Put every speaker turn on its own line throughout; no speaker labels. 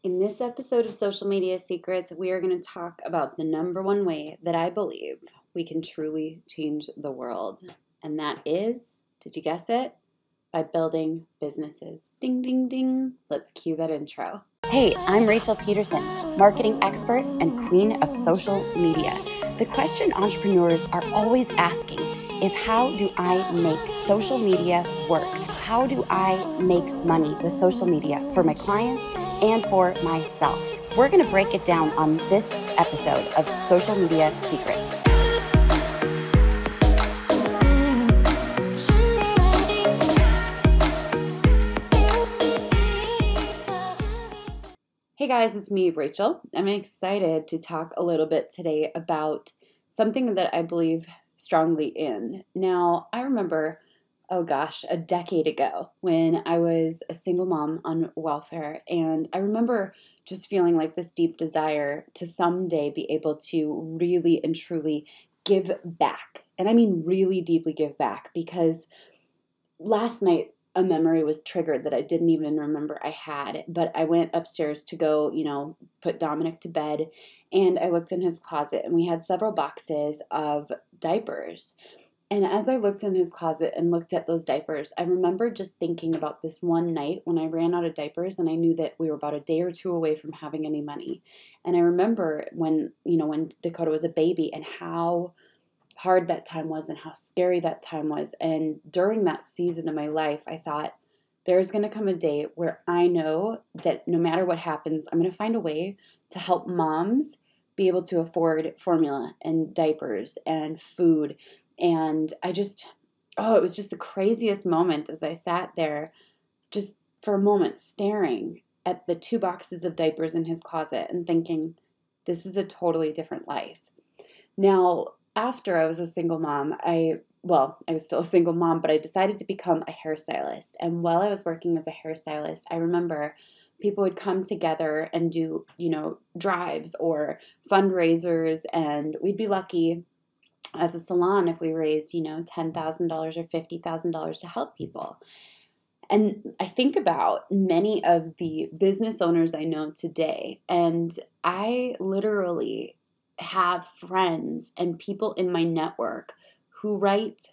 In this episode of Social Media Secrets, we are going to talk about the number one way that I believe we can truly change the world. And that is, did you guess it? By building businesses. Ding, ding, ding. Let's cue that intro. Hey, I'm Rachel Peterson, marketing expert and queen of social media. The question entrepreneurs are always asking is, how do I make social media work? How do I make money with social media for my clients and for myself? We're going to break it down on this episode of Social Media Secrets. Hey guys, it's me, Rachel. I'm excited to talk a little bit today about something that I believe strongly in. Now, I remember, a decade ago when I was a single mom on welfare, and I remember just feeling like this deep desire to someday be able to really and truly give back. And I mean really deeply give back, because last night a memory was triggered that I didn't even remember I had. But I went upstairs to go, put Dominic to bed, and I looked in his closet, and we had several boxes of diapers. And as I looked in his closet and looked at those diapers, I remember just thinking about this one night when I ran out of diapers, and I knew that we were about a day or two away from having any money. And I remember when Dakota was a baby, and how hard that time was and how scary that time was. And during that season of my life, I thought, there's going to come a day where I know that no matter what happens, I'm going to find a way to help moms be able to afford formula and diapers and food. And it was just the craziest moment as I sat there just for a moment staring at the two boxes of diapers in his closet and thinking, this is a totally different life. Now, after I was a single mom, I was still a single mom, but I decided to become a hairstylist. And while I was working as a hairstylist, I remember people would come together and do, drives or fundraisers, and we'd be lucky as a salon if we raised, $10,000 or $50,000 to help people. And I think about many of the business owners I know today, and I literally have friends and people in my network who write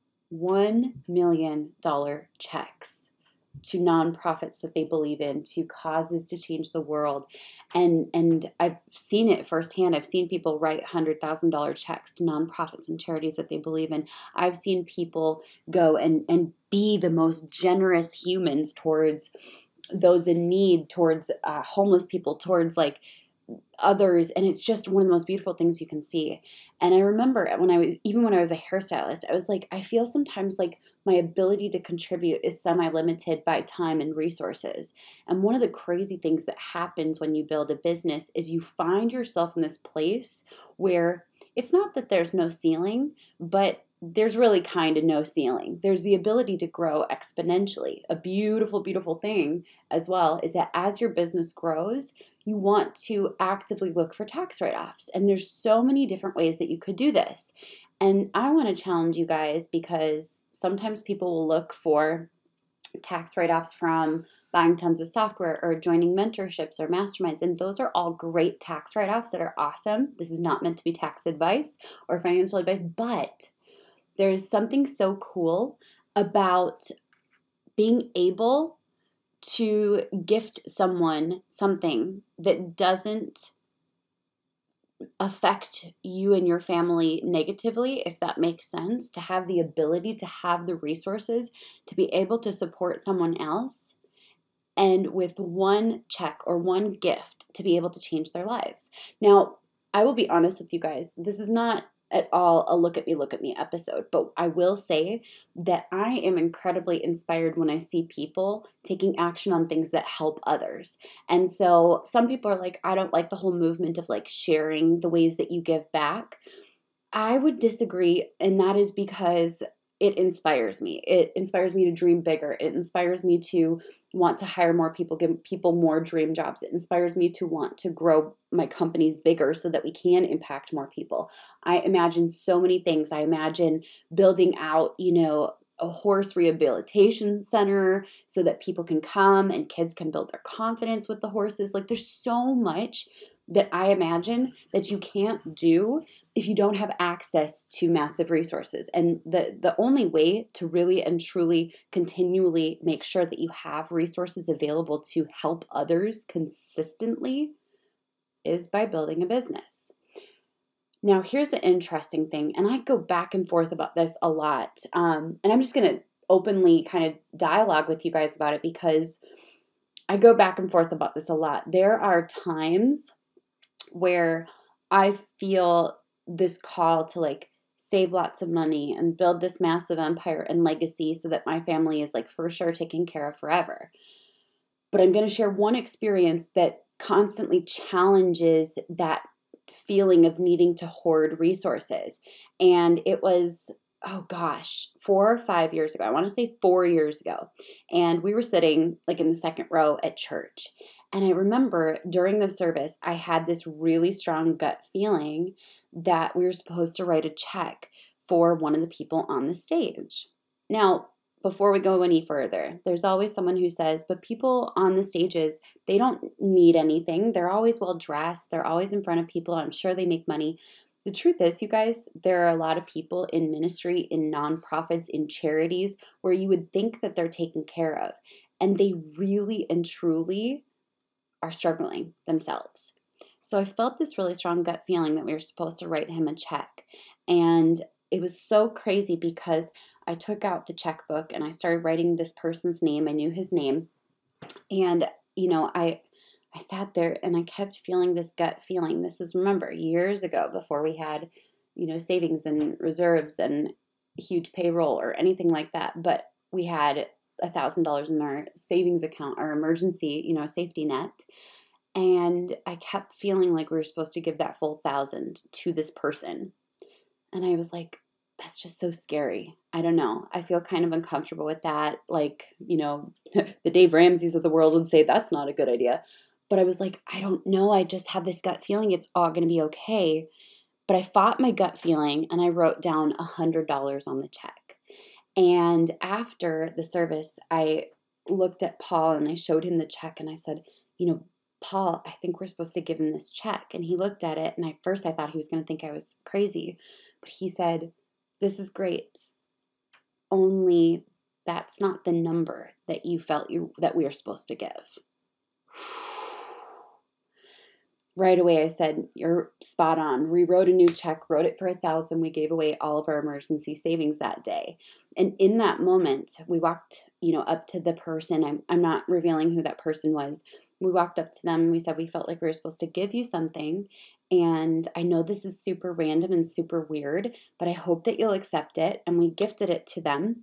$1 million checks to nonprofits that they believe in, to causes to change the world. And I've seen it firsthand. I've seen people write $100,000 checks to nonprofits and charities that they believe in. I've seen people go and be the most generous humans towards those in need, towards homeless people, towards others, and it's just one of the most beautiful things you can see. And I remember when I was a hairstylist, I was like, I feel sometimes like my ability to contribute is semi-limited by time and resources. And one of the crazy things that happens when you build a business is you find yourself in this place where it's not that there's no ceiling, but there's really kind of no ceiling. There's the ability to grow exponentially. A beautiful, beautiful thing as well is that as your business grows, you want to actively look for tax write-offs. And there's so many different ways that you could do this. And I want to challenge you guys, because sometimes people will look for tax write-offs from buying tons of software or joining mentorships or masterminds. And those are all great tax write-offs that are awesome. This is not meant to be tax advice or financial advice, but there is something so cool about being able to gift someone something that doesn't affect you and your family negatively, if that makes sense, to have the ability to have the resources to be able to support someone else, and with one check or one gift to be able to change their lives. Now, I will be honest with you guys, this is not at all a look at me episode, but I will say that I am incredibly inspired when I see people taking action on things that help others. And so some people are like, I don't like the whole movement of sharing the ways that you give back. I would disagree, and that is because it inspires me. It inspires me to dream bigger. It inspires me to want to hire more people, give people more dream jobs. It inspires me to want to grow my companies bigger so that we can impact more people. I imagine so many things. I imagine building out, a horse rehabilitation center so that people can come and kids can build their confidence with the horses. Like there's so much that I imagine that you can't do if you don't have access to massive resources. And the only way to really and truly continually make sure that you have resources available to help others consistently is by building a business. Now, here's the interesting thing, and I go back and forth about this a lot, and I'm just going to openly kind of dialogue with you guys about it because I go back and forth about this a lot. There are times where I feel this call to like save lots of money and build this massive empire and legacy so that my family is like for sure taken care of forever. But I'm going to share one experience that constantly challenges that feeling of needing to hoard resources. And it was, oh gosh, 4 or 5 years ago. I want to say 4 years ago. And we were sitting like in the second row at church. And I remember during the service, I had this really strong gut feeling that we were supposed to write a check for one of the people on the stage. Now, before we go any further, there's always someone who says, but people on the stages, they don't need anything. They're always well dressed. They're always in front of people. I'm sure they make money. The truth is, you guys, there are a lot of people in ministry, in nonprofits, in charities where you would think that they're taken care of. And they really and truly are struggling themselves. So I felt this really strong gut feeling that we were supposed to write him a check. And it was so crazy because I took out the checkbook and I started writing this person's name. I knew his name. And, I sat there and I kept feeling this gut feeling. This is, remember, years ago before we had, savings and reserves and huge payroll or anything like that. But we had $1,000 in our savings account, our emergency, safety net. And I kept feeling like we were supposed to give that full 1,000 to this person. And I was like, that's just so scary. I don't know. I feel kind of uncomfortable with that. Like, the Dave Ramseys of the world would say that's not a good idea. But I was like, I don't know. I just have this gut feeling it's all going to be okay. But I fought my gut feeling and I wrote down $100 on the check. And after the service, I looked at Paul and I showed him the check and I said, Paul, I think we're supposed to give him this check. And he looked at it and at first I thought he was going to think I was crazy. But he said, this is great. Only that's not the number that you felt that we are supposed to give. Right away, I said, you're spot on. We wrote a new check, wrote it for 1,000. We gave away all of our emergency savings that day. And in that moment, we walked, up to the person. I'm not revealing who that person was. We walked up to them and we said, we felt like we were supposed to give you something. And I know this is super random and super weird, but I hope that you'll accept it. And we gifted it to them.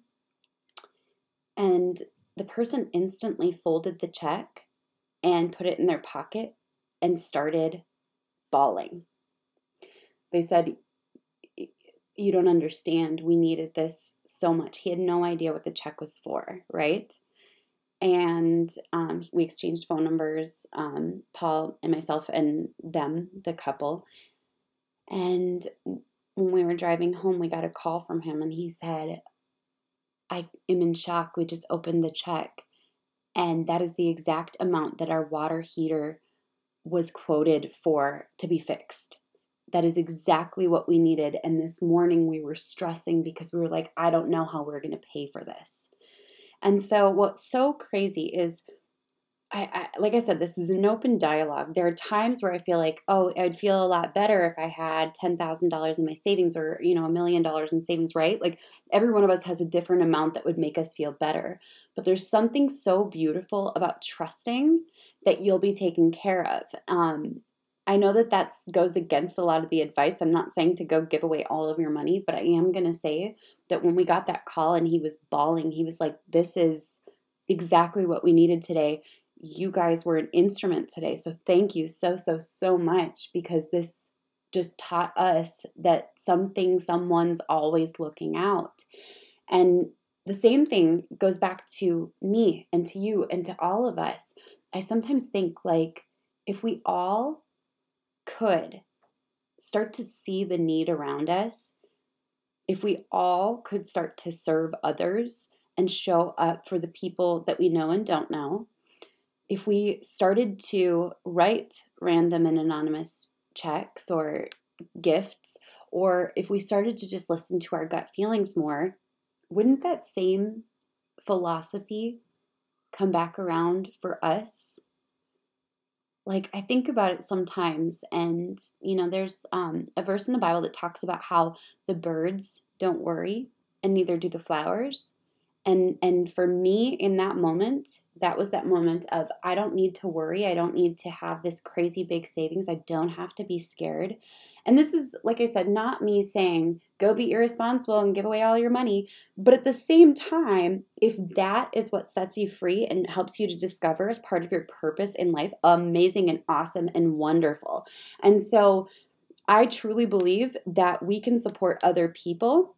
And the person instantly folded the check and put it in their pocket and started bawling. They said, you don't understand. We needed this so much. He had no idea what the check was for, right? And we exchanged phone numbers, Paul and myself and them, the couple. And when we were driving home, we got a call from him and he said, I am in shock. We just opened the check. And that is the exact amount that our water heater was quoted for to be fixed. That is exactly what we needed. And this morning we were stressing because we were like, I don't know how we're going to pay for this. And so what's so crazy is, I like I said, this is an open dialogue. There are times where I feel like, I'd feel a lot better if I had $10,000 in my savings or, $1 million in savings, right? Like every one of us has a different amount that would make us feel better. But there's something so beautiful about trusting that you'll be taken care of. I know that goes against a lot of the advice. I'm not saying to go give away all of your money, but I am going to say that when we got that call and he was bawling, he was like, this is exactly what we needed today. You guys were an instrument today. So thank you so, so, so much, because this just taught us that someone's always looking out. And the same thing goes back to me and to you and to all of us. I sometimes think like if we all could start to see the need around us, if we all could start to serve others and show up for the people that we know and don't know, if we started to write random and anonymous checks or gifts, or if we started to just listen to our gut feelings more, wouldn't that same philosophy come back around for us? Like, I think about it sometimes, and there's a verse in the Bible that talks about how the birds don't worry, and neither do the flowers. And for me, in that moment, that was that moment of, I don't need to worry. I don't need to have this crazy big savings. I don't have to be scared. And this is, like I said, not me saying go be irresponsible and give away all your money. But at the same time, if that is what sets you free and helps you to discover as part of your purpose in life, amazing and awesome and wonderful. And so I truly believe that we can support other people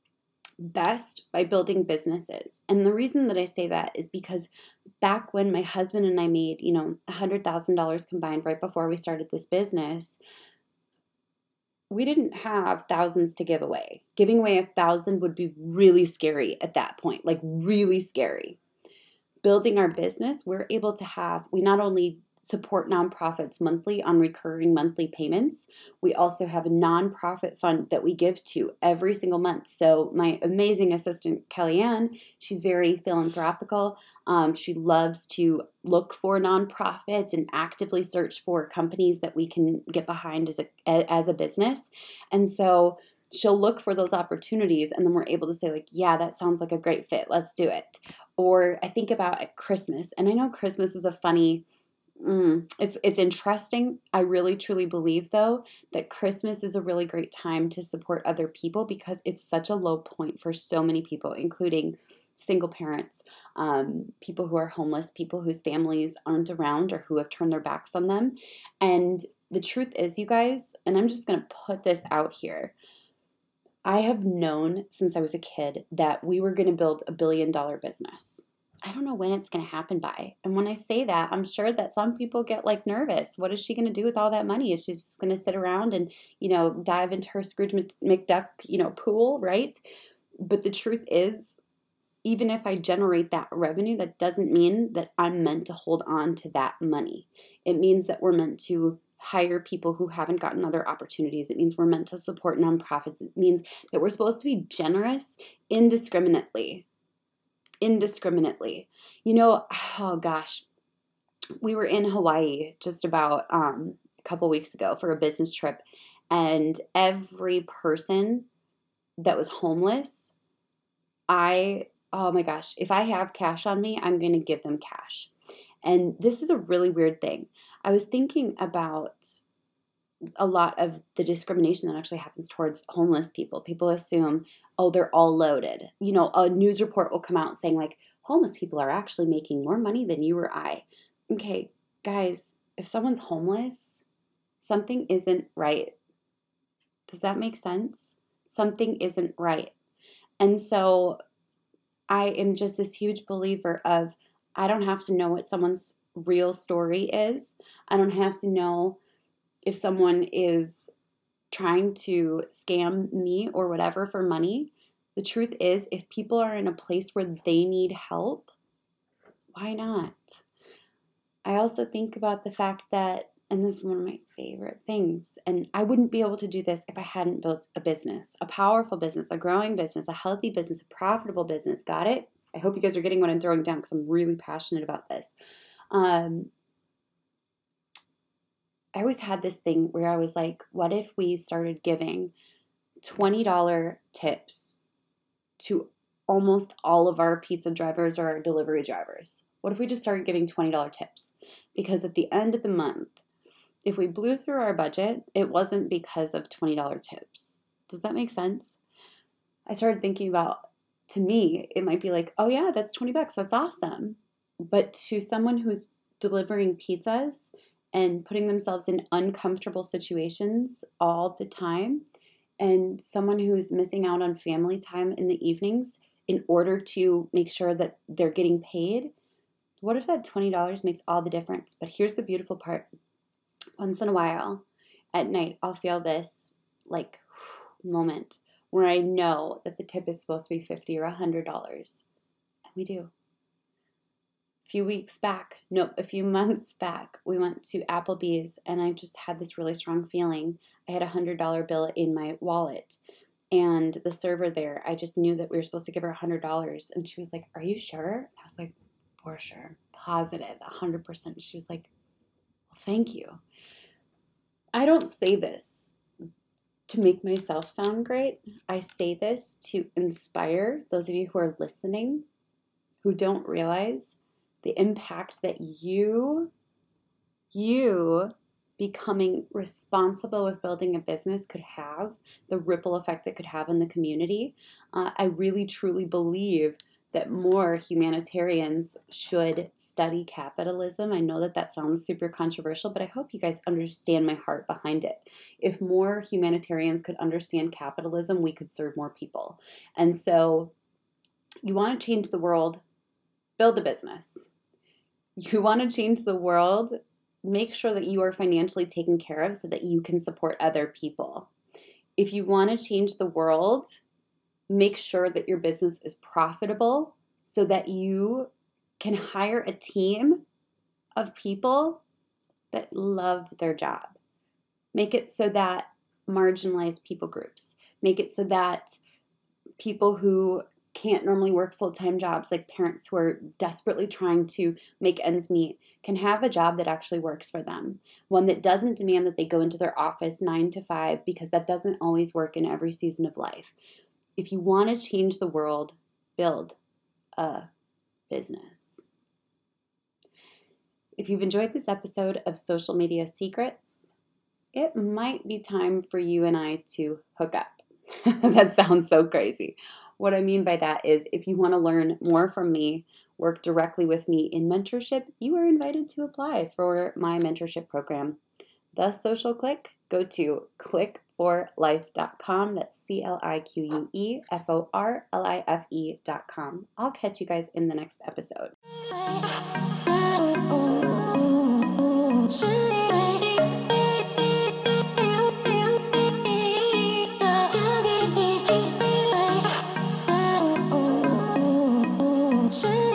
best by building businesses. And the reason that I say that is because back when my husband and I made, $100,000 combined right before we started this business, we didn't have thousands to give away. Giving away 1,000 would be really scary at that point, like really scary. Building our business, we not only support nonprofits monthly on recurring monthly payments, we also have a nonprofit fund that we give to every single month. So my amazing assistant, Kellyanne, she's very philanthropical. She loves to look for nonprofits and actively search for companies that we can get behind as a business. And so she'll look for those opportunities, and then we're able to say, like, yeah, that sounds like a great fit. Let's do it. Or I think about at Christmas, and I know Christmas is a funny, it's interesting. I really truly believe, though, that Christmas is a really great time to support other people because it's such a low point for so many people, including single parents, people who are homeless, people whose families aren't around or who have turned their backs on them. And the truth is, you guys, and I'm just going to put this out here, I have known since I was a kid that we were going to build $1 billion business. I don't know when it's going to happen by. And when I say that, I'm sure that some people get like nervous. What is she going to do with all that money? Is she just going to sit around and, dive into her Scrooge McDuck, pool, right? But the truth is, even if I generate that revenue, that doesn't mean that I'm meant to hold on to that money. It means that we're meant to hire people who haven't gotten other opportunities. It means we're meant to support nonprofits. It means that we're supposed to be generous indiscriminately. Oh gosh, we were in Hawaii just about a couple weeks ago for a business trip, and every person that was homeless, oh my gosh, if I have cash on me, I'm going to give them cash. And this is a really weird thing. I was thinking about a lot of the discrimination that actually happens towards homeless people. People assume, oh, they're all loaded. A news report will come out saying, like, homeless people are actually making more money than you or I. Okay, guys, if someone's homeless, something isn't right. Does that make sense? Something isn't right. And so I am just this huge believer of, I don't have to know what someone's real story is. I don't have to know if someone is trying to scam me or whatever for money. The truth is, if people are in a place where they need help, why not? I also think about the fact that, and this is one of my favorite things, and I wouldn't be able to do this if I hadn't built a business, a powerful business, a growing business, a healthy business, a profitable business. Got it? I hope you guys are getting what I'm throwing down because I'm really passionate about this. I always had this thing where I was like, what if we started giving $20 tips to almost all of our pizza drivers or our delivery drivers? What if we just started giving $20 tips? Because at the end of the month, if we blew through our budget, it wasn't because of $20 tips. Does that make sense? I started thinking about, to me, it might be like, oh yeah, that's $20. That's awesome. But to someone who's delivering pizzas and putting themselves in uncomfortable situations all the time, and someone who's missing out on family time in the evenings in order to make sure that they're getting paid, what if that $20 makes all the difference? But here's the beautiful part. Once in a while, at night, I'll feel this like moment where I know that the tip is supposed to be $50 or $100. And we do. A few months back, we went to Applebee's and I just had this really strong feeling. I had a $100 bill in my wallet. And the server there, I just knew that we were supposed to give her $100. And she was like, "Are you sure?" I was like, "For sure, positive, 100%. She was like, "Well, thank you." I don't say this to make myself sound great. I say this to inspire those of you who are listening who don't realize the impact that you becoming responsible with building a business could have, the ripple effect it could have in the community. I really truly believe that more humanitarians should study capitalism. I know that that sounds super controversial, but I hope you guys understand my heart behind it. If more humanitarians could understand capitalism, we could serve more people. And so you want to change the world, build a business. You want to change the world, make sure that you are financially taken care of so that you can support other people. If you want to change the world, make sure that your business is profitable so that you can hire a team of people that love their job. Make it so that marginalized people groups, make it so that people who can't normally work full-time jobs, like parents who are desperately trying to make ends meet, can have a job that actually works for them. One that doesn't demand that they go into their office 9 to 5, because that doesn't always work in every season of life. If you want to change the world, build a business. If you've enjoyed this episode of Social Media Secrets, it might be time for you and I to hook up. That sounds so crazy. What I mean by that is if you want to learn more from me, work directly with me in mentorship, you are invited to apply for my mentorship program. The Social Click, go to clickforlife.com. That's CLIQUEFORLIFE.com. I'll catch you guys in the next episode. Shit.